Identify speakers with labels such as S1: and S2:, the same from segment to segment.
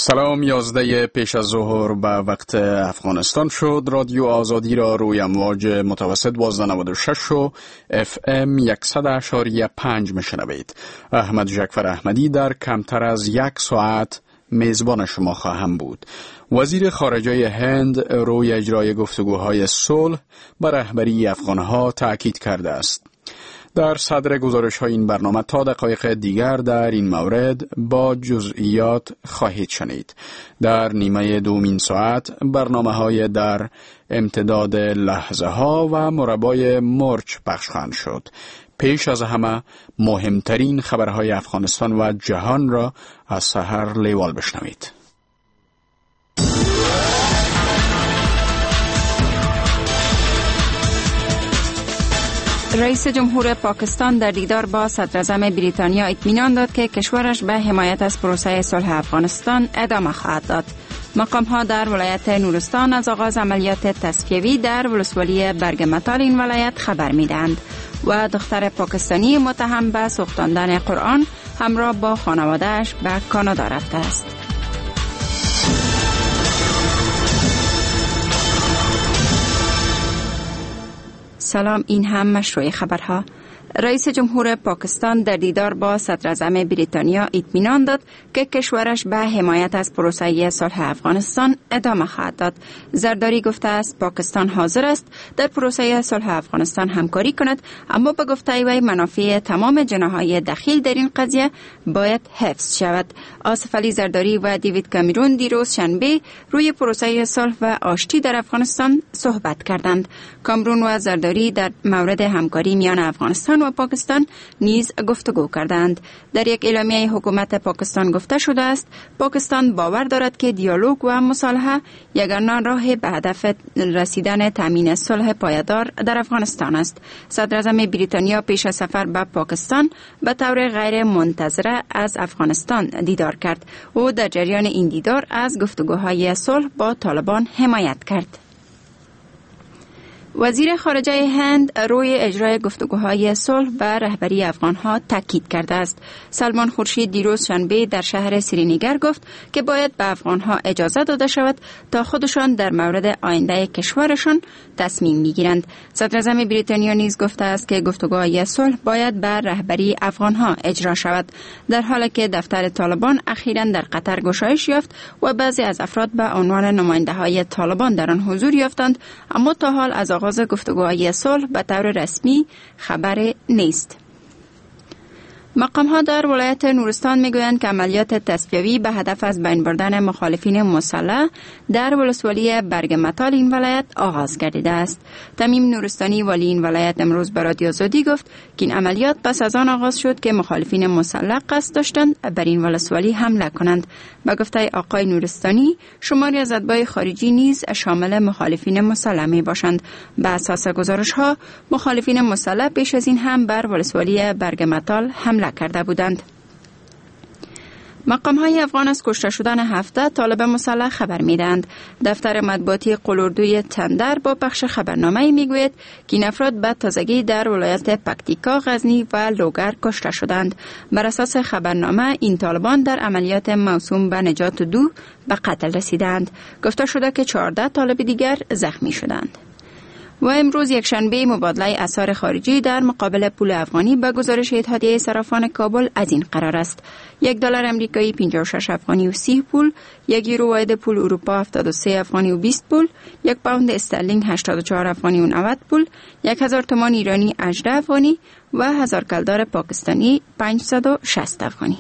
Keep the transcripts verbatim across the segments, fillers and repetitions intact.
S1: سلام، یازده پیش از ظهر به وقت افغانستان شد. رادیو آزادی را روی امواج متوسط دوازده نود و شش و اف ام صد اشاری پنج میشنوید. احمد جعفر احمدی در کمتر از یک ساعت میزبان شما خواهم بود. وزیر خارجه هند روی اجرای گفتگوهای صلح به رهبری افغانها تاکید کرده است. در صدر گزارش های این برنامه تا دقایق دیگر در این مورد با جزئیات خواهید شنید. در نیمه دومین ساعت برنامه های در امتداد لحظه ها و مربای مرچ پخش خواهند شد. پیش از همه مهمترین خبرهای افغانستان و جهان را از سحر لیوال بشنوید.
S2: رئیس جمهور پاکستان در دیدار با صدراعظم بریتانیا اطمینان داد که کشورش به حمایت از پروسه صلح افغانستان ادامه خواهد داد. مقام ها در ولایت نورستان از آغاز عملیات تصفیوی در ولسوالی برگمتال این ولایت خبر می‌دهند و دختر پاکستانی متهم به سوختاندن قرآن همراه با خانواده‌اش به کانادا رفته است. سلام، این هم مشروع خبرها. رئیس جمهور پاکستان در دیدار با صدراعظم بریتانیا اطمینان داد که کشورش به حمایت از پروسه صلح افغانستان ادامه خواهد داد. زرداری گفته است پاکستان حاضر است در پروسه صلح افغانستان همکاری کند، اما به گفته وی منافع تمام جناح‌های دخیل در این قضیه باید حفظ شود. آصف علی زرداری و دیوید کامرون دیروز شنبه روی پروسه صلح و آشتی در افغانستان صحبت کردند. کامرون و زرداری در مورد همکاری میان افغانستان و پاکستان نیز گفتگو کردند. در یک اعلامیه حکومت پاکستان گفته شده است پاکستان باور دارد که دیالوگ و مصالحه یگانه راه به هدف رسیدن تامین صلح پایدار در افغانستان است. صدراعظم بریتانیا پیش از سفر به پاکستان به طور غیر منتظره از افغانستان دیدار کرد. او در جریان این دیدار از گفتگوهای صلح با طالبان حمایت کرد. وزیر خارجه هند روی اجرای گفتگوهای صلح به رهبری افغانها تاکید کرده است. سلمان خورشید دیروز شنبه در شهر سرینگر گفت که باید به افغانها اجازه داده شود تا خودشان در مورد آینده کشورشان تصمیم میگیرند. صدراعظم بریتانیا نیز گفته است که گفتگوهای صلح باید به رهبری افغانها اجرا شود، در حالی که دفتر طالبان اخیراً در قطر گشایش یافت و بعضی از افراد به عنوان نماینده‌های طالبان در آن حضور یافتند، اما تا حال از آغاز گفتگوهای صلح به طور رسمی خبر نیست. مقام ها در ولایت نورستان میگویند که عملیات تصفیوی به هدف از بین بردن مخالفین مسلح در ولسوالی برگمتال این ولایت آغاز گردیده است. تمیم نورستانی والی این ولایت امروز به رادیو آزادی گفت که این عملیات پس از آن آغاز شد که مخالفین مسلح قصد داشتند بر این ولسوالی حمله کنند. به گفته آقای نورستانی شماری از اتباع خارجی نیز شامل مخالفین مسلح می باشند. به اساس گزارش ها مخالفین مسلح پیش از این هم بر ولسوالی برگمتال حمله کرده بودند. مقام های افغان از کشته شدن هفده طالب مسلح خبر میدهند. دفتر مطبوعاتی قلوردوی تندر با پخش خبرنامه میگوید که این افراد به تازگی در ولایت پکتیکا، غزنی و لوگر کشته شدند. بر اساس خبرنامه این طالبان در عملیات موسوم به نجات دو به قتل رسیدند. گفته شده که چهارده طالب دیگر زخمی شدند. و امروز یک شنبه مبادله اسعار خارجی در مقابل پول افغانی به گزارش اتحادیه صرافان کابل از این قرار است: یک دلار امریکایی پنجاه و شش افغانی و سی پول، یک یورو واحد پول اروپا هفتاد و سه افغانی و بیست پول، یک پوند استرلینگ هشتاد و چهار افغانی و نود پول، یک هزار تومان ایرانی هجده افغانی و هزار کلدار پاکستانی پانصد و شصت افغانی.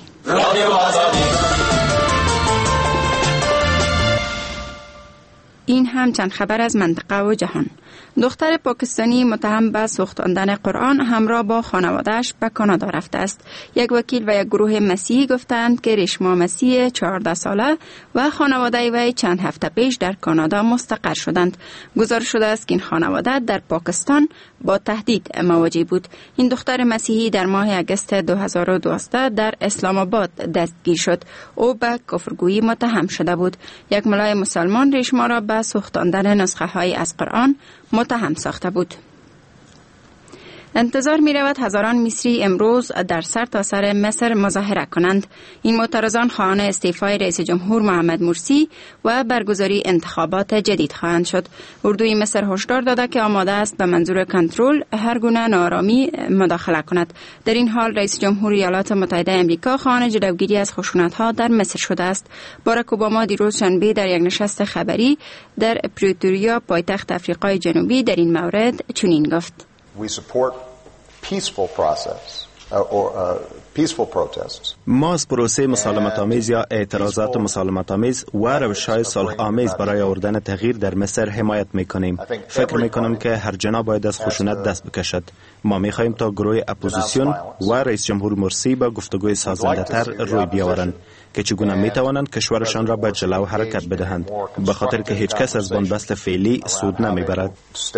S2: این هم چند خبر از منطقه و جهان. دختر پاکستانی متهم به سوختاندن قرآن همراه با خانواده‌اش به کانادا رفته است. یک وکیل و یک گروه مسیحی گفتند که ریشما مسیح چهارده ساله و خانواده وی چند هفته پیش در کانادا مستقر شدند. گزارش شده است که این خانواده در پاکستان با تهدید مواجه بود. این دختر مسیحی در ماه اگست دو هزار و دوازده در اسلام آباد دستگیر شد. او به کفرگویی متهم شده بود. یک ملای مسلمان ریشما را به سوختاندن نسخه های از قرآن متهم ساخته بود. انتظار می رود هزاران مصری امروز در سر تا سر مصر مظاهره کنند. این معترضان خواهان استعفای رئیس جمهور محمد مرسی و برگزاری انتخابات جدید خواهند شد. اردوی مصر هشدار داده که آماده است به منظور کنترل هر گونه ناآرامی مداخله کند. در این حال رئیس جمهور ایالات متحده آمریکا خواهان جلوگیری از خشونت‌ها در مصر شده است. باراک اوباما دیروز شنبه در یک نشست خبری در پریتوریا پایتخت آفریقای جنوبی در این مورد چنین گفت:
S3: We support peaceful process uh, or uh, peaceful protests.
S4: ما از پروسه مسالمت آمیز یا اعتراضات مسالمت آمیز و روش‌های صلح آمیز برای آوردن تغییر در مصر حمایت می‌کنیم. فکر می‌کنم که هر جنا باید از خشونت دست بکشد. ما می‌خواهیم تا گروه اپوزیسیون و رئیس جمهور مرسی با گفتگوی سازنده‌تر روی بیاورند که چگونه می‌توانند کشورشان را به جلو حرکت بدهند، به خاطر که هیچ کس از بنبست فعلی سود نمی‌برد.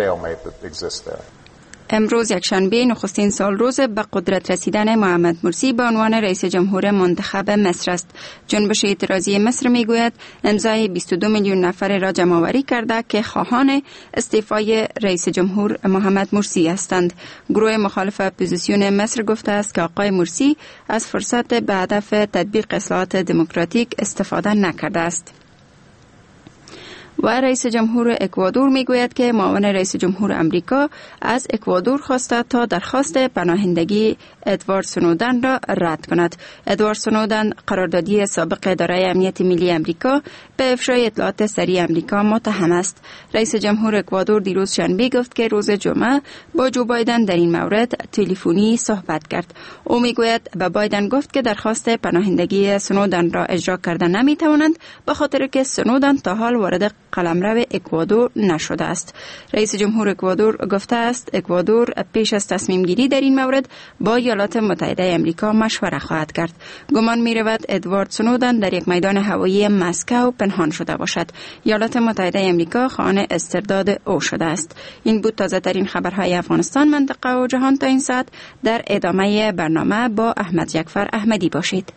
S2: امروز یکشنبه نخستین سال روز به قدرت رسیدن محمد مرسی به عنوان رئیس جمهور منتخب مصر است. جنبش اعتراضی مصر میگوید امضای بیست و دو میلیون نفر را جمع آوری کرده که خواهان استعفای رئیس جمهور محمد مرسی هستند. گروه مخالف اپوزیسیون مصر گفته است که آقای مرسی از فرصت به هدف تطبیق اصلاحات دموکراتیک استفاده نکرده است. و رئیس جمهور اکوادور میگوید که معاون رئیس جمهور امریکا از اکوادور خواسته تا درخواست پناهندگی ادوارد سنودن را رد کند. ادوارد سنودن قراردادی سابق اداره امنیت ملی امریکا به افشای اطلاعات سری امریکا متهم است. رئیس جمهور اکوادور دیروز شنبه گفت که روز جمعه با جو بایدن در این مورد تلفنی صحبت کرد. او میگوید به بایدن گفت که درخواست پناهندگی سنودن را اجرا کردن نمیتوانند به خاطر که سنودن تا حال وارد قلمرو اکوادور نشده است. رئیس جمهور اکوادور گفته است اکوادور پیش از تصمیم گیری در این مورد با ایالات متحده آمریکا مشوره خواهد کرد. گمان می رود ادوارد سنودن در یک میدان هوایی مسکو پنهان شده باشد. ایالات متحده آمریکا خواهان استرداد او شده است. این بود تازه ترین خبرهای افغانستان، منطقه و جهان تا این ساعت. در ادامه برنامه با احمد جعفر احمدی باشید.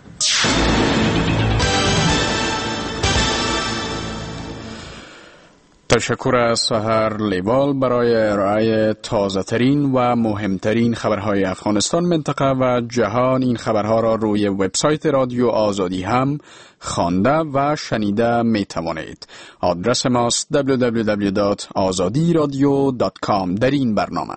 S1: تشکر از سحر لیوال برای ارائه تازه ترین و مهمترین خبرهای افغانستان، منطقه و جهان. این خبرها را روی وبسایت رادیو آزادی هم خوانده و شنیده می توانید. آدرس ماست دبلیو دبلیو دبلیو دات آزادی رادیو دات کام. در این برنامه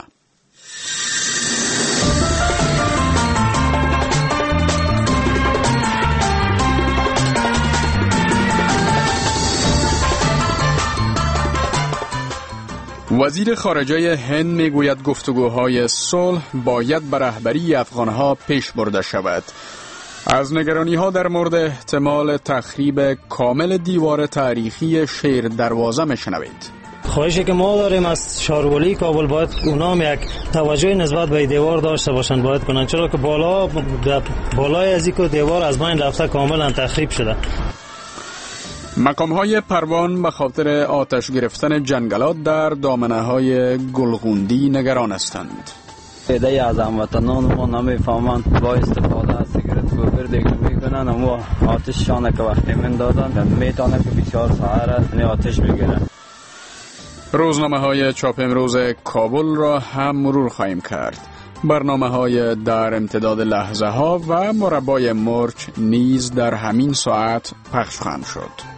S1: وزیر خارجه هند میگوید گفتگوهای صلح باید به رهبری افغانها پیش برده شود. از نگرانی‌ها در مورد احتمال تخریب کامل دیوار تاریخی شیر دروازه میشنوید.
S5: خواهشی که ما داریم از شهرولی کابل باید اونام یک توجه نسبت به دیوار داشته باشند، باید کنند، چرا که بالا بالای از این دیوار از بین رفته کاملا تخریب شده.
S1: مقام‌های پروان به خاطر آتش گرفتن جنگلات در دامنه‌های گلغوندی نگران هستند.
S6: عده از هموطنان ما نمی‌فهمند، با استفاده از سیگارت گوبر دیگه می‌کنن، اما آتششان که وقتی می‌دادن می‌تونه که بسیار ساعت یعنی آتش بگیره.
S1: روزنامه‌های چاپ امروز کابل را هم مرور خواهیم کرد. برنامه‌های در امتداد لحظه‌ها و مربای مرچ نیز در همین ساعت پخش خواهند شد.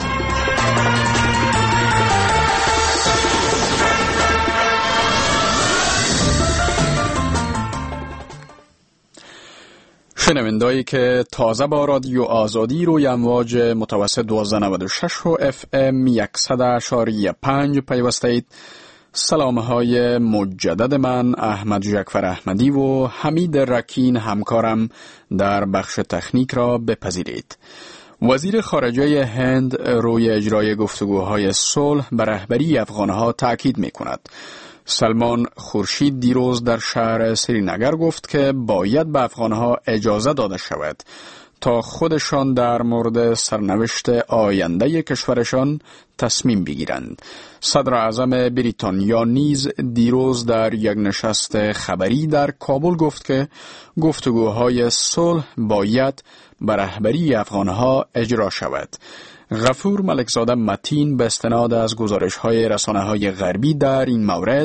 S1: شنوندایی که تازه با رادیو آزادی روی امواج متوسط دوازده نود و شش و اف ام صد اشاری پنج پیوسته اید، سلامهای مجدد من احمد جعفر احمدی و حمید رکین همکارم در بخش تکنیک را بپذیرید. وزیر خارجه هند روی اجرای گفتگوهای صلح به رهبری افغانها تاکید می کند. سلمان خورشید دیروز در شهر سرینگر گفت که باید به افغانها اجازه داده شود تا خودشان در مورد سرنوشت آینده کشورشان تصمیم بگیرند. صدر اعظم بریتانیا نیز دیروز در یک نشست خبری در کابل گفت که گفتگوهای صلح باید به رهبری افغانها اجرا شود. غفور ملکزاده متین به استناد از گزارش‌های رسانه‌های غربی در این مورد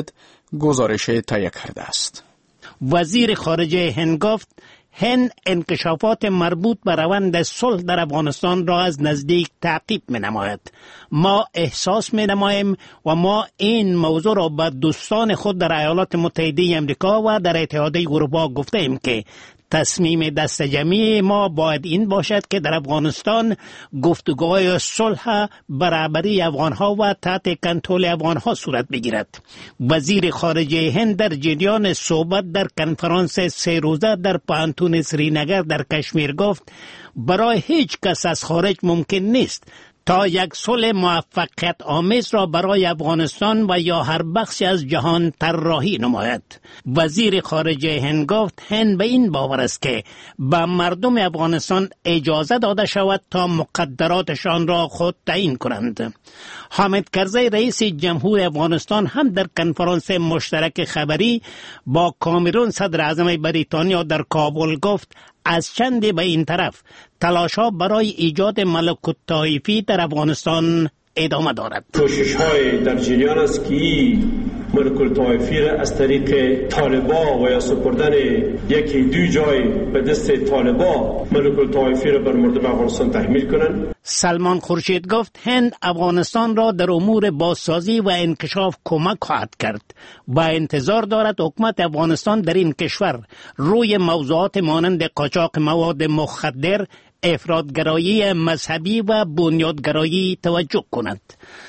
S1: گزارش تهیه کرده است.
S7: وزیر خارجه هند گفت هند انکشافات مربوط به روند صلح در افغانستان را از نزدیک تعقیب می نماید. ما احساس می نماییم و ما این موضوع را به دوستان خود در ایالات متحده امریکا و در اتحادیه اروپا گفته ایم که تصمیم دست جمعی ما باید این باشد که در افغانستان گفتگوهای صلح برابری افغانها و تحت کنترل افغانها صورت بگیرد. وزیر خارجه هند در جریان صحبت در کنفرانس سه روزه در پوهنتون سرینگر در کشمیر گفت برای هیچ کس از خارج ممکن نیست تا یک صلح موفقیت آمیز را برای افغانستان و یا هر بخشی از جهان طراحی نماید. وزیر خارجه هند گفت هند به این باور است که به مردم افغانستان اجازه داده شود تا مقدراتشان را خود تعیین کنند. حامد کرزی رئیس جمهور افغانستان هم در کنفرانس مشترک خبری با کامرون صدر اعظم بریتانیا در کابل گفت از چندی به این طرف تلاش‌ها برای ایجاد ملکوت طایفی در افغانستان ادامه دارد.
S8: کوشش‌های در جریان است که ملکوت طایفی را از طریق طالبا و یا سپردن یکی دو جای به دست طالبا ملکوت طایفی را بر مردم افغانستان تحمیل کنند.
S7: سلمان خورشید گفت هند افغانستان را در امور بازسازی و انکشاف کمک خواهد کرد و انتظار دارد حکومت افغانستان در این کشور روی موضوعات مانند قاچاق مواد مخدر، افراطگرایی مذهبی و بنیادگرایی توجه کند.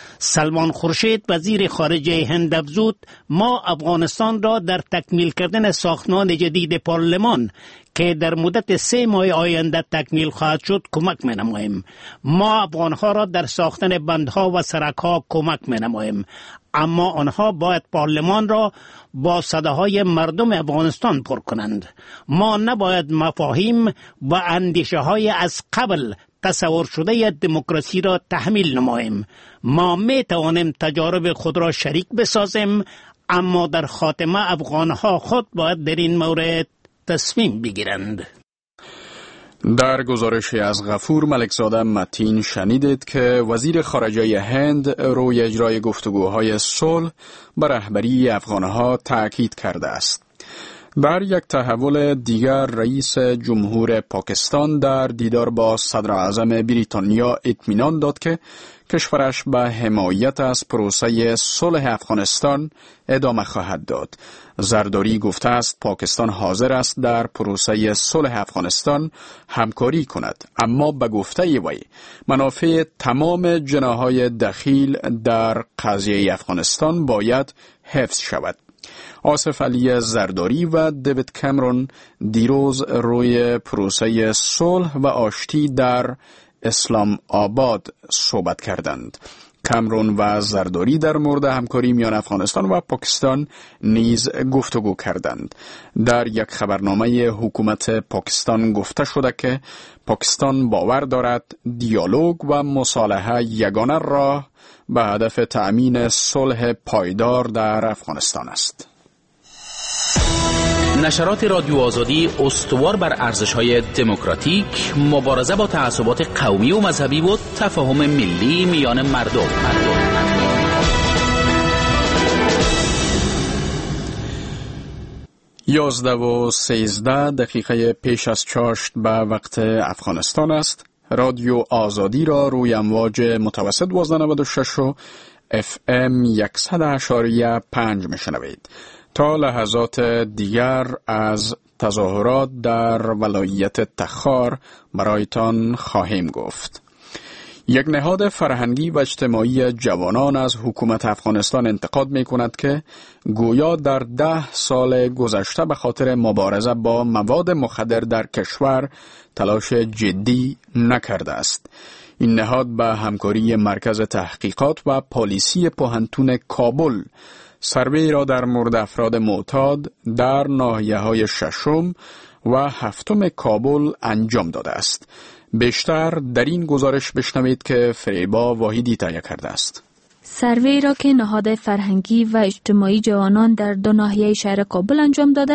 S7: سلمان خورشید وزیر خارجه هند افزود ما افغانستان را در تکمیل کردن ساختمان جدید پارلمان که در مدت سه ماه آینده تکمیل خواهد شد کمک می نماییم. ما افغانها را در ساختن بندها و سرکها کمک می نماییم، اما آنها باید پارلمان را با صداهای مردم افغانستان پر کنند. ما نباید مفاهیم و اندیشه های از قبل تصور شده دموکراسی را تحمیل نماییم. ما می توانیم تجارب خود را شریک بسازیم، اما در خاتمه افغانها خود باید در این مورد تصمیم بگیرند.
S1: در گزارشی از غفور ملکزاده متین شنیدید که وزیر خارجه هند روی اجرای گفتگوهای صلح به رهبری افغانها تاکید کرده است. در یک تحول دیگر رئیس جمهور پاکستان در دیدار با صدر اعظم بریتانیا اطمینان داد که کشورش به حمایت از پروسه صلح افغانستان ادامه خواهد داد. زرداری گفته است پاکستان حاضر است در پروسه صلح افغانستان همکاری کند، اما به گفته وی منافع تمام جناح‌های دخیل در قضیه افغانستان باید حفظ شود. آصف علی زرداری و دیوید کامرون دیروز روی پروسه صلح و آشتی در اسلام آباد صحبت کردند. کامرون و زرداری در مورد همکاری میان افغانستان و پاکستان نیز گفتگو کردند. در یک خبرنامه حکومت پاکستان گفته شده که پاکستان باور دارد دیالوگ و مصالحه یگانه راه به هدف تأمین صلح پایدار در افغانستان است.
S9: نشرات رادیو آزادی استوار بر ارزش‌های دموکراتیک، مبارزه با تعصبات قومی و مذهبی و تفاهم ملی میان مردم. مردم.
S1: یازده و سیزده دقیقه پیش از چاشت به وقت افغانستان است. رادیو آزادی را روی امواج متوسط دوازده و نود و شش و اف ام صد و اشاریه پنج میشنوید. تا لحظات دیگر از تظاهرات در ولایت تخار برایتان خواهیم گفت. یک نهاد فرهنگی و اجتماعی جوانان از حکومت افغانستان انتقاد می کند که گویا در ده سال گذشته به خاطر مبارزه با مواد مخدر در کشور تلاش جدی نکرده است. این نهاد به همکاری مرکز تحقیقات و پالیسی پوهنتون کابل سروی را در مورد افراد معتاد در ناحیه‌های ششم و هفتم کابل انجام داده است. بیشتر در این گزارش بشنوید که فریبا واحدی تهیه کرده است.
S10: سروی را که نهاد فرهنگی و اجتماعی جوانان در دو ناحیه شهر کابل انجام داده،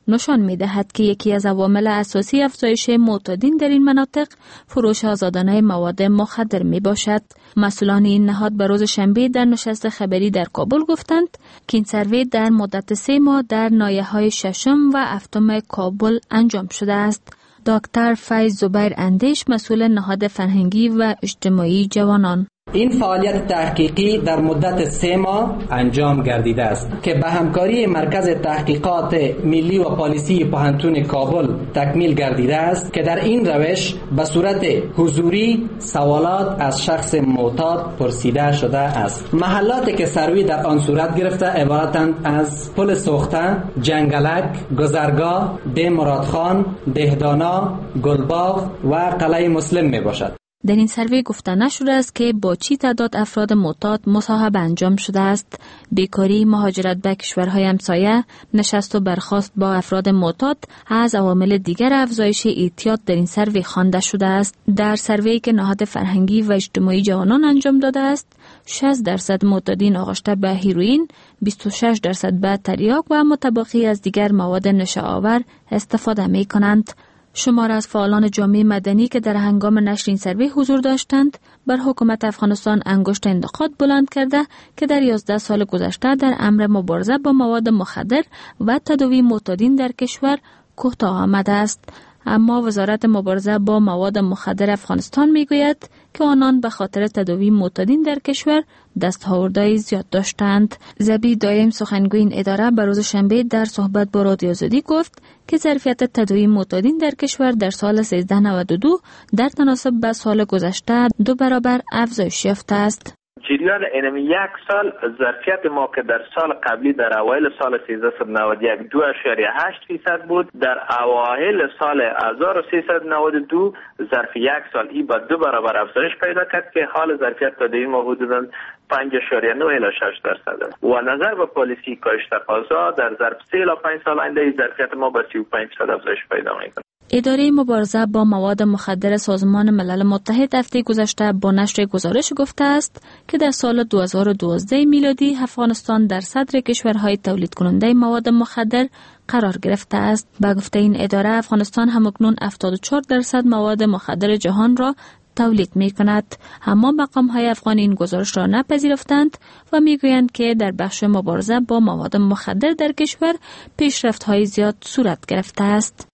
S10: نشان می دهد که یکی از عوامل اساسی افزایش معتادین در این مناطق فروش آزادانه مواد مخدر می باشد. مسئولان این نهاد به روز شنبه در نشست خبری در کابل گفتند که این سروی در مدت سه ماه در ناحیه‌های ششم و هفتم کابل انجام شده است. دکتر فیض زبیر اندیش، مسئول نهاد فرهنگی و اجتماعی جوانان:
S11: این فعالیت تحقیقی در مدت سه ماه انجام گردیده است که به همکاری مرکز تحقیقات ملی و پالیسی پوهنتون کابل تکمیل گردیده است که در این روش به صورت حضوری سوالات از شخص معتاد پرسیده شده است. محلاتی که سروی در آن صورت گرفته عبارتند از پل سوخته، جنگلک، گذرگاه، ده مرادخان، دهدانا، گلباغ و قلعه مسلم می باشد.
S10: در این سروی گفته نشده است که با چی تعداد افراد معتاد مصاحبه انجام شده است. بیکاری، مهاجرت به کشورهای همسایه، نشست و برخاست با افراد معتاد از عوامل دیگر افزایش اعتیاد در این سروی خوانده شده است. در سروی که نهاد فرهنگی و اجتماعی جوانان انجام داده است، شصت درصد معتادین آغشته به هیروئین، بیست و شش درصد به تریاک و متباقی از دیگر مواد نشه آور استفاده می کنند. شمار از فعالان جامعه مدنی که در هنگام نشر این سروی حضور داشتند بر حکومت افغانستان انگشت انتقاد بلند کرده که در یازده سال گذشته در امر مبارزه با مواد مخدر و تداوی معتادین در کشور کوتاه آمده است. اما وزارت مبارزه با مواد مخدر افغانستان میگوید که آنان به خاطر تداوی معتادین در کشور دستاوردهای زیاد داشتند. زبی دایم سخنگوی این اداره به روز شنبه در صحبت با رادیو آزادی گفت که ظرفیت تداوی معتادین در کشور در سال سیزده نود و دو در تناسب با سال گذشته دو برابر افزایش یافته است.
S12: جریان اینمی یک سال ظرفیت ما که در سال قبلی در اوایل سال سیزده نود و یک دو اشاریه هشت فیصد بود، در اوایل سال هزار و سیصد و نود و دو ظرف یک سال ای با دو برابر افزایش پیدا کرد که حال ظرفیت تداوی ما حدوداً پنج اشاریه نه الی شش درصد است و نظر به پالیسی کاهش تقاضا در ظرف سه الی پنج سال آینده ظرفیت ما به سی و پنج درصد افزایش پیدا می‌کند.
S10: اداره مبارزه با مواد مخدر سازمان ملل متحد هفته گذشته با نشر گزارش گفته است که در سال دو هزار و دوازده میلادی افغانستان در صدر کشورهای تولید کننده مواد مخدر قرار گرفته است. به گفته این اداره افغانستان همکنون هفتاد و چهار درصد مواد مخدر جهان را تولید می کند. اما مقام های افغان این گزارش را نپذیرفتند و می گویند که در بخش مبارزه با مواد مخدر در کشور پیشرفت های زیاد صورت گرفته است.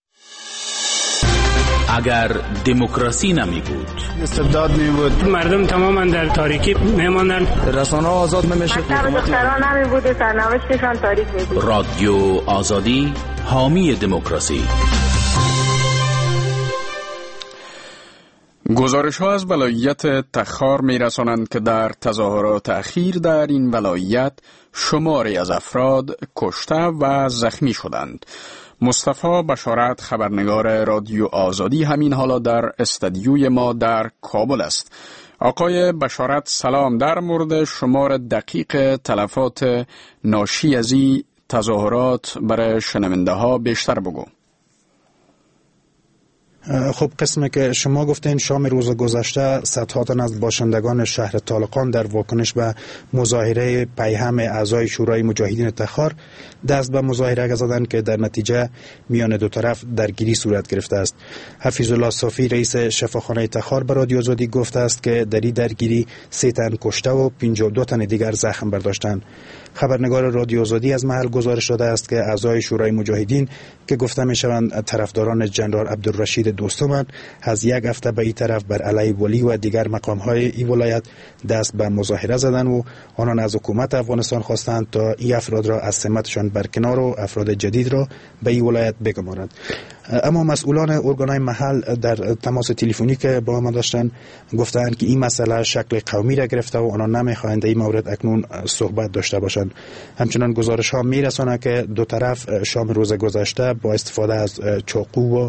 S9: اگر دموکراسی نمی بود،
S13: استبداد می بود، مردم تماما در تاریکی می ماندن، رسانه آزاد نمی شد،
S14: دختران نمی بود، سرنوشتشان تاریک می بود.
S9: رادیو آزادی، حامی دموکراسی.
S1: گزارش ها از ولایت تخار می رسانند که در تظاهرات اخیر در این ولایت شماری از افراد کشته و زخمی شدند. مصطفی بشارت، خبرنگار رادیو آزادی، همین حالا در استودیوی ما در کابل است. آقای بشارت سلام، در مورد شمار دقیق تلفات ناشی از این تظاهرات برای شنونده ها بیشتر بگو.
S15: خب، قسمی که شما گفتین شام روز گذشته صدها تن از باشندگان شهر طالقان در واکنش به مظاهره پیهم اعضای شورای مجاهدین تخار دست به مظاهره زدند که در نتیجه میان دو طرف درگیری صورت گرفته است. حفیظ الله صافی رئیس شفاخانه تخار به رادیو آزادی گفته است که در این درگیری سه تن کشته و پنجاه و دو تن دیگر زخم برداشتند. خبرنگار رادیو آزادی از محل گزارش داده است که اعضای شورای مجاهدین که گفته می شوند طرفداران جنرال عبدالرشید دوستم از یک هفته به این طرف بر علیه ولی و دیگر مقام های این ولایت دست به مظاهره زدند و آنان از حکومت افغانستان خواستند تا این افراد را از سمتشان برکنار و افراد جدید را به این ولایت بگمارند. اما مسئولان ارگانهای محل در تماس تلفنی که با ما داشتن گفتند که این مسئله شکل قومی را گرفته و آنان نمیخواهند این مورد اکنون صحبت داشته باشند. همچنان گزارش ها میرساند که دو طرف شام روز گذشته با استفاده از چاقو و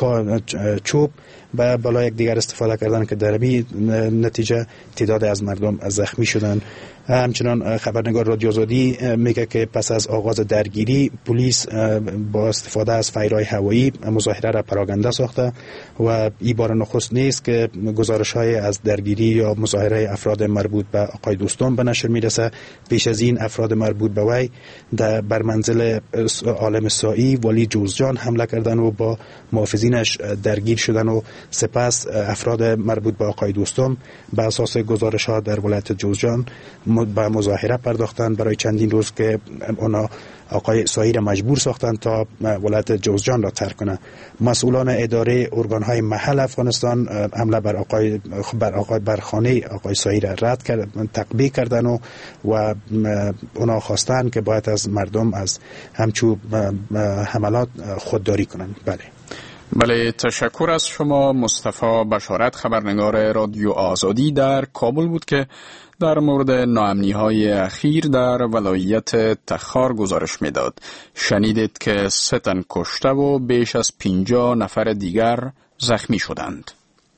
S15: چوب و بالا یک دیگر استفاده کردن که در این نتیجه تعداد از مردم زخمی شدند. همچنان خبرنگار رادیو آزادی میگه که پس از آغاز درگیری پلیس با استفاده از فیرهای هوایی مظاهره را پراکنده ساخته و این بار نخست نیست که گزارش های از درگیری یا مظاهره افراد مربوط به آقای دوستم به نشر میرسه. پیش از این افراد مربوط به وی در بر منزل عالم سایی ولی جوزجان حمله کردن و با محافظینش درگیر شدن و سپس افراد مربوط به آقای دوستم به اساس گزارش ها در ولایت جوزجان به مظاهره پرداختن برای چندین روز که اونا آقای سایی را مجبور ساختن تا ولایت جوزجان را ترک کنه. مسئولان اداره ارگان‌های محل افغانستان حمله بر آقای بر آقای برخانه آقای سایی را رد کردن، تقبیح کردن و و اونا خواستن که باید از مردم از همچو حملات خودداری کنند. بله.
S1: بله، تشکر از شما. مصطفی بشارت، خبرنگار رادیو آزادی در کابل بود که در مورد ناامنی‌های اخیر در ولایت تخار گزارش می‌داد. شنیدید که سه تن کشته و بیش از پنجاه نفر دیگر زخمی شدند.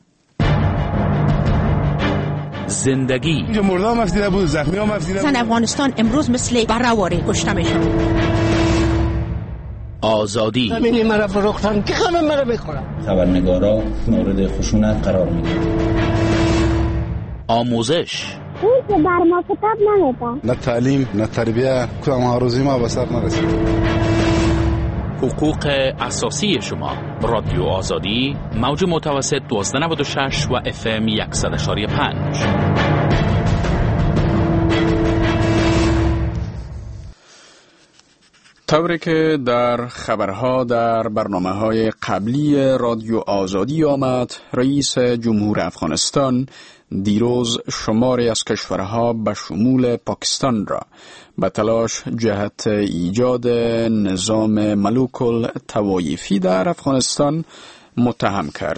S9: زندگی
S16: مردم مفتیده بود، زخمی ها مفتیده بود.
S17: افغانستان امروز مثل برآوری کشته میشن.
S9: آزادی
S18: همینی مرا فروختن که همه مرا بخورن.
S19: خبرنگارا مورد خشونت قرار میدن.
S9: آموزش
S20: اون که بر ما کتاب نمیدن.
S16: نه تعلیم نه تربیه، کدام هاروزی ما به سر نرسید.
S9: حقوق اساسی شما. رادیو آزادی، موج متوسط دوازده نود و شش و اف ام صد و پنج.
S1: طوری که در خبرها در برنامه‌های قبلی رادیو آزادی آمد، رئیس جمهور افغانستان دیروز شماری از کشورها به شمول پاکستان را به تلاش جهت ایجاد نظام ملوک الطوایفی در افغانستان متهم کرد.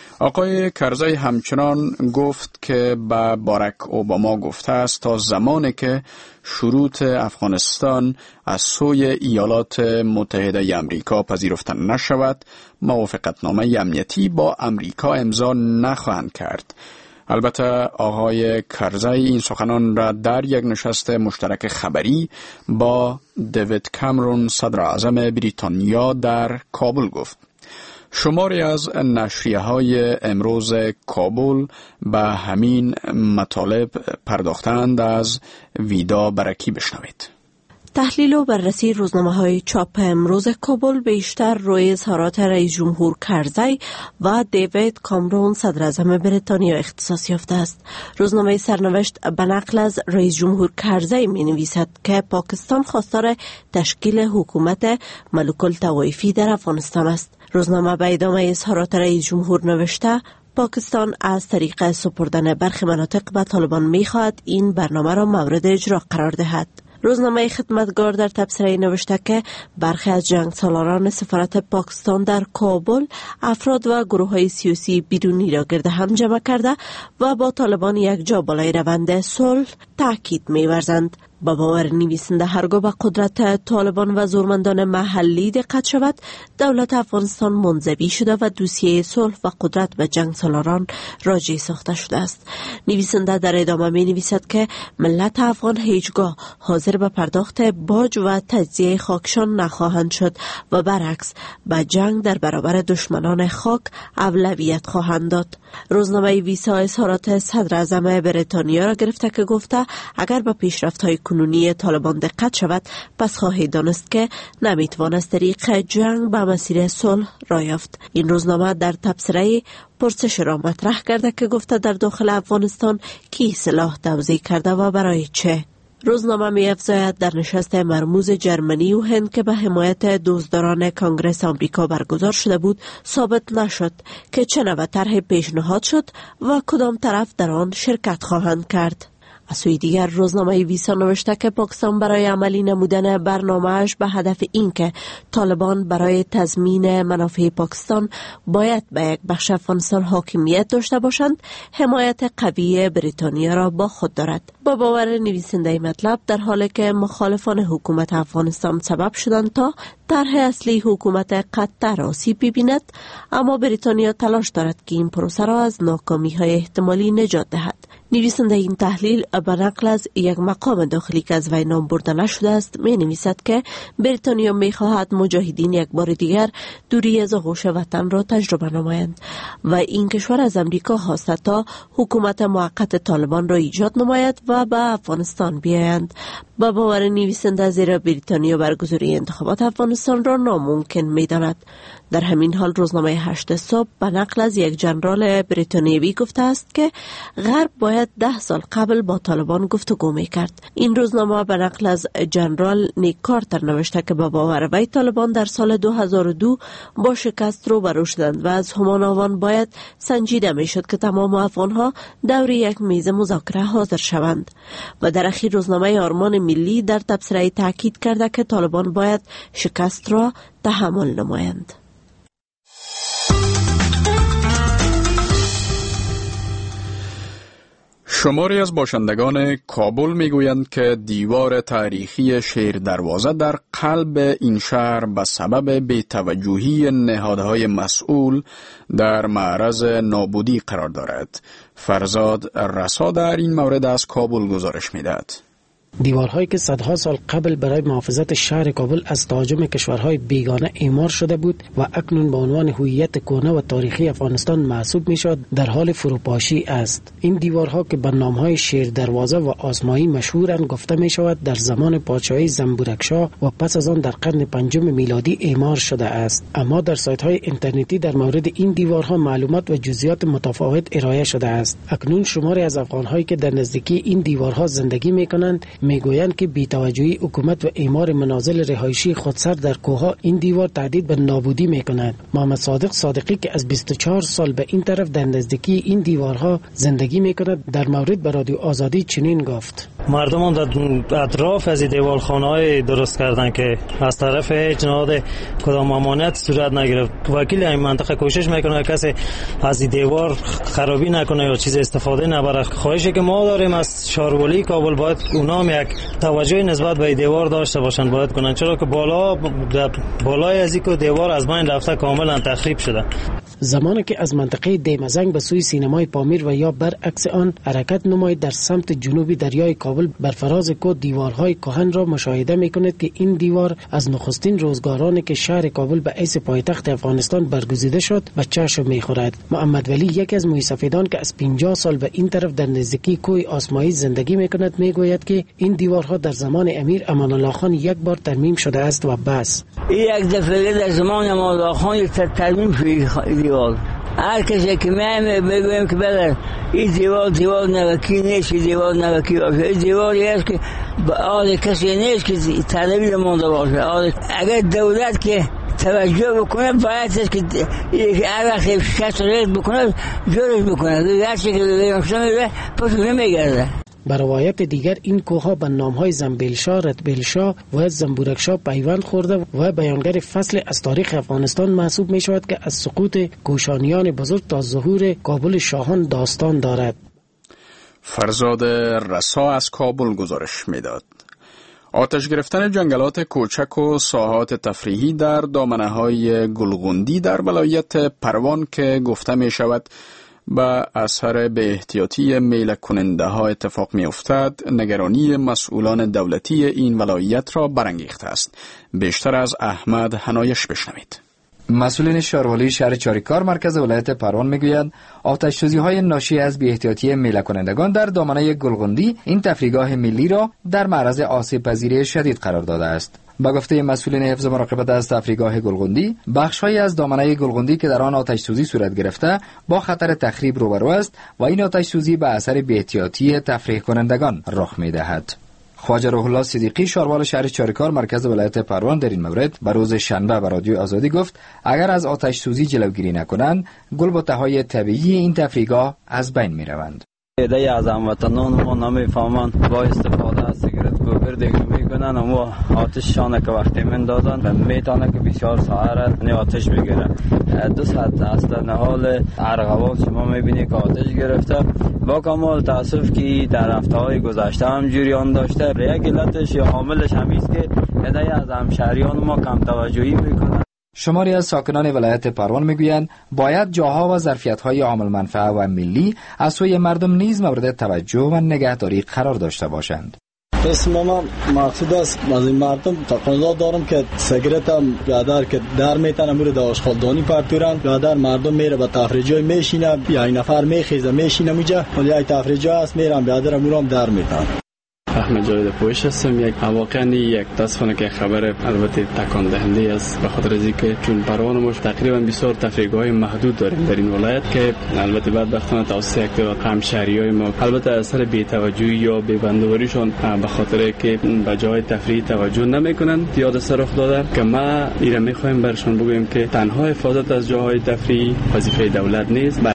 S1: آقای کرزی همچنان گفت که به باراک اوباما گفته است تا زمانی که شروط افغانستان از سوی ایالات متحده امریکا پذیرفته نشود، موافقتنامه امنیتی با امریکا امضا نخواهند کرد. البته آقای کرزی این سخنان را در یک نشست مشترک خبری با دیوید کامرون صدر اعظم بریتانیا در کابل گفت. شماری از نشریه های امروز کابل به همین مطالب پرداختند. از ویدا برکی بشنوید.
S21: تحلیل و بررسی روزنامه‌های چاپ امروز کابل بیشتر روی اظهارات رئیس جمهور کرزی و دیوید کامرون صدر اعظم بریتانیا اختصاص یافته است. روزنامه سرنوشت به نقل از رئیس جمهور کرزی می‌نویسد که پاکستان خواستار تشکیل حکومت ملوک الطوایفی در افغانستان است. روزنامه به ادامه اظهارات رئیس جمهور نوشته پاکستان از طریق سپردن برخی مناطق به طالبان می‌خواهد این برنامه را مورد اجرا قرار دهد. روزنامه خدمتگار در تبصره نوشته که برخی از جنگ سالاران سفارت پاکستان در کابل افراد و گروه های سیاسی بیرونی را گرد هم جمع کرده و با طالبان یک جا بالای روند صلح تاکید می‌ورزند. با باور نویسنده هرگاه به قدرت طالبان و زورمندان محلی دقت شود، دولت افغانستان منزوی شده و دوسیه صلح و قدرت به جنگ سالاران راجع ساخته شده است. نویسنده در ادامه می نویسد که ملت افغان هیچگاه حاضر به پرداخت باج و تجزیه خاکشان نخواهند شد و برعکس به جنگ در برابر دشمنان خاک اولویت خواهند داد. روزنامه ویسا اظهارات صدر اعظم بریتانیا را گرفته که گفته اگر به پیشرفت‌های کنونی طالبان دقت شود، پس خواهید دانست که نمیتوان از طریق جنگ به مسیر صلح راه یافت. این روزنامه در تبصره پرسش را مطرح کرده که گفته در داخل افغانستان کی سلاح توزیع کرده و برای چه. روزنامه می افزاید در نشست مرموز جرمنی و هند که به حمایت دزداران کانگرس آمریکا برگزار شده بود، ثابت نشد که چه نوع طرح پیشنهاد شد و کدام طرف در آن شرکت خواهند کرد. از سوی دیگر روزنامه ویسا نوشته که پاکستان برای عملی نمودن برنامه‌اش به هدف این که طالبان برای تضمین منافع پاکستان باید به یک بخش افغانستان حاکمیت داشته باشند، حمایت قوی بریتانیا را با خود دارد. با باور نویسنده مطلب در حالی که مخالفان حکومت افغانستان سبب شدند تا طرح اصلی حکومت قطر آسیب ببیند، اما بریتانیا تلاش دارد که این پروسه را از ناکامی های احتمالی نجات دهد. نویسنده این تحلیل به نقل از یک مقام داخلی که از وی نام برده نشده است می نویسد که بریتانیا می خواهد مجاهدین یک بار دیگر دوری از آغوش وطن را تجربه نمایند و این کشور از امریکا خواسته تا حکومت موقت طالبان را ایجاد نماید و به افغانستان بیایند. با باور نویسنده زیرا بریتانیا برگزاری انتخابات افغانستان را ناممکن می داند. در همین حال روزنامه هشت صبح به نقل از یک جنرال بریتانیایی گفته است که غرب باید ده سال قبل با طالبان گفتگو می کرد. این روزنامه به نقل از جنرال نیک کارتر نوشته که با باور وی طالبان در سال دو هزار و دو با شکست روبرو شدند و از همان آن باید سنجیده می شد که تمام افغانها دور یک میز مذاکره حاضر شوند. و در اخیر روزنامه آرمان ملی در تبصره تاکید کرده که طالبان باید شکست را تحمل نمایند.
S1: شماری از باشندگان کابل میگویند که دیوار تاریخی شیر دروازه در قلب این شهر به سبب بی‌توجهی نهادهای مسئول در معرض نابودی قرار دارد. فرزاد رسا در این مورد از کابل گزارش میدهد.
S3: دیوارهایی که صدها سال قبل برای محافظت شهر کابل از تهاجم کشورهای بیگانه اعمار شده بود و اکنون به عنوان هویت کهنه و تاریخی افغانستان محسوب میشد، در حال فروپاشی است. این دیوارها که به نامهای شیر دروازه و آسمایی مشهورند گفته می شود در زمان پادشاهی زنبورکشاه و پس از آن در قرن پنجم میلادی اعمار شده است. اما در سایت های اینترنتی در مورد این دیوارها معلومات و جزئیات متفاوت ارائه شده است. اکنون شماری از افغانهایی که در نزدیکی این دیوارها زندگی می کنند میگویند که بی‌توجهی حکومت و اعمار منازل رهایشی خودسر در کوهها این دیوار تهدید به نابودی میکند. محمد صادق صادقی که از بیست و چهار سال به این طرف در نزدیکی این دیوارها زندگی میکند در مورد به رادیو آزادی چنین گفت:
S5: مردمان در اطراف از دیوارخانه‌های درست کردن که از طرف هیچ نهاد کدام امانت صورت نگرفت. وکیل این منطقه کوشش میکنه کسی از دیوار خرابی نکنه یا چیز استفاده نبره. خواهشی که ما داریم از شهرولی کابل باید اونام یک توجه نسبت به دیوار داشته باشن، باید کنن، چرا که بالا بالای از این دیوار از بین رفته کاملا تخریب شده.
S3: زمانی که از منطقه دیمزنگ به سوی سینمای پامیر و یا برعکس آن حرکت نمایید در سمت جنوبی دریای کابل بر فراز کوه دیوارهای کهن را مشاهده میکنید که این دیوار از نخستین روزگارانی که شهر کابل به حیث پایتخت افغانستان برگزیده شد و چشم میخورد. محمد ولی یکی از مویسفیدان که از پنجاه سال به این طرف در نزدیکی کوه آسمایی زندگی میکند میگوید که این دیوارها در زمان امیر امان الله خان یک بار ترمیم شده است و بس.
S22: یک دفعه در زمان امان الله خان ترمیم شده دیوار. هر کسی که میایم بگویم که بله این دیوار دیوار نوکی نیست، این دیوار نوکی باشه، این دیواری است که آن کسی نیست که طلبی مونده باشه. اگر دولت که توجه بکنه باید است که هر وقت شکست رد بکنه جورش بکنه، هر چی که بیرمشتا میره پس نمیگرده.
S3: بر روایت دیگر این کوهها به نامهای زنبیلشاه، رتبیلشاه و زنبورکشاه پیوند خورده و بیانگر فصل از تاریخ افغانستان محسوب می شود که از سقوط کوشانیان بزرگ تا ظهور کابل شاهان داستان دارد.
S1: فرزاد رسا از کابل گزارش میداد. آتش گرفتن جنگلات کوچک و ساحات تفریحی در دامنه‌های گلغوندی در ولایت پروان که گفته می شود با اثر به احتیاطی میل کننده ها اتفاق می افتد، نگرانی مسئولان دولتی این ولایت را برانگیخته است. بیشتر از احمد حنایش بشنوید.
S23: مسئولین شهروالی شهر چاریکار مرکز ولایت پروان میگویند آتش سوزی های ناشی از بی احتیاطی میله کنندگان در دامنه گلغوندی این تفریحگاه ملی را در معرض آسیب پذیری شدید قرار داده است. با گفته مسئولین حفظ مراقبت از تفریحگاه گلغوندی، بخش‌هایی از دامنه گلغوندی که در آن آتش سوزی صورت گرفته با خطر تخریب روبرو است و این آتش سوزی به اثر بی احتیاطی تفریح کنندگان رخ می‌دهد. خواجه روح الله صدیقی شاروال شهر چاریکار مرکز ولایت پروان در این مورد به روز شنبه به رادیو آزادی گفت اگر از آتش سوزی جلوگیری نکنند گلبته‌های طبیعی این تفریحگاه از بین می‌روند.
S6: ایده از هموطنان ما نمی‌فهمند با استفاده از سیگارت گوبر دیگه میکنن و آتششان که وقتی من دادن میتونه که بسیار ساعت یعنی آتش بگیره. دو ساعت اصلا حال ارغوان شما میبینی که آتش گرفته. با کمال تاسف که در هفته های گذشته هم جریان داشته. یک علتش یا عاملش همیست که هدای از همشهریان ما کم توجهی میکنن.
S23: شماری از ساکنان ولایت پروان میگویند باید جاها و ظرفیت‌های عامل منفعه و ملی از سوی مردم نیز مورد توجه و نگهداری قرار داشته باشند.
S2: اسم ما مقصود است از این مردم تقاضا دارم که سیگارت هم بیادر که در میتونه میره در آشغالدانی پرتورن، بیادر مردم میره به تفریح میشینه یا این نفر میخیزه میشینه میجا ولی ای تفریح است میرم بیادر میرم در میتن.
S4: احمد جاوید پویش هستم. یک واقعا یک تصفانه که خبر البته تکان دهنده است به خاطر از اینکه چون پروان ما تقریبا بسیار تفریحگاه محدود داریم در این ولایت که البته بدبختانه توسط یک همشهریای ما البته اثر بی‌توجهی یا بی‌بندوباریشون به خاطر که به جای تفریح توجه نمیکنن یاد رخ داده که ما ایرا میخوایم برشون بگویم که تنها حفاظت از جاهای تفریح وظیفه دولت نیست.